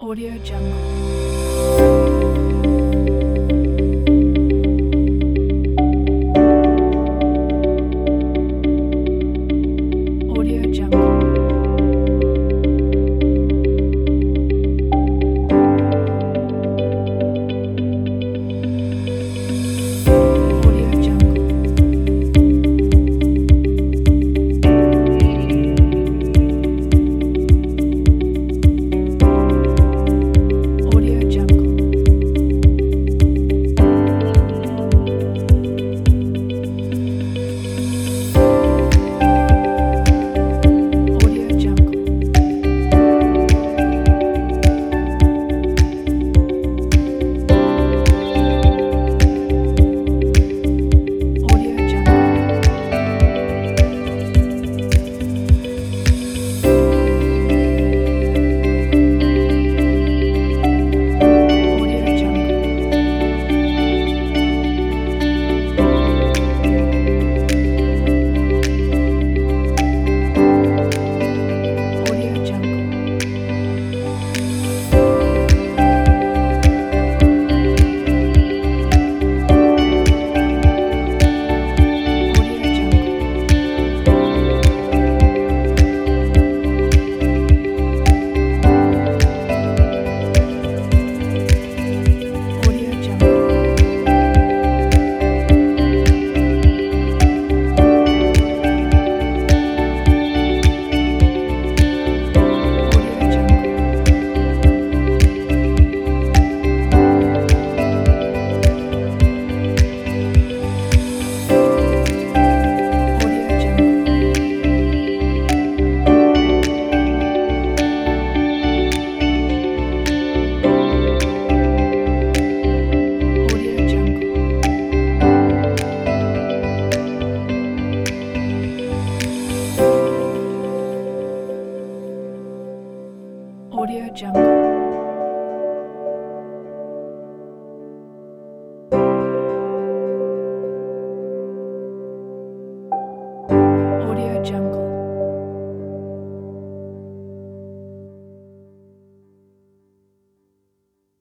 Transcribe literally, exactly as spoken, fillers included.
Audio Jungle. Audio Jungle. Audio Jungle. Audio Jungle. Audio Jungle. Audio Jungle. Audio Jungle. Audio Jungle. Audio Jungle. Audio Jungle. Audio Jungle. Audio Jungle. Audio Jungle. Audio Jungle. Audio Jungle.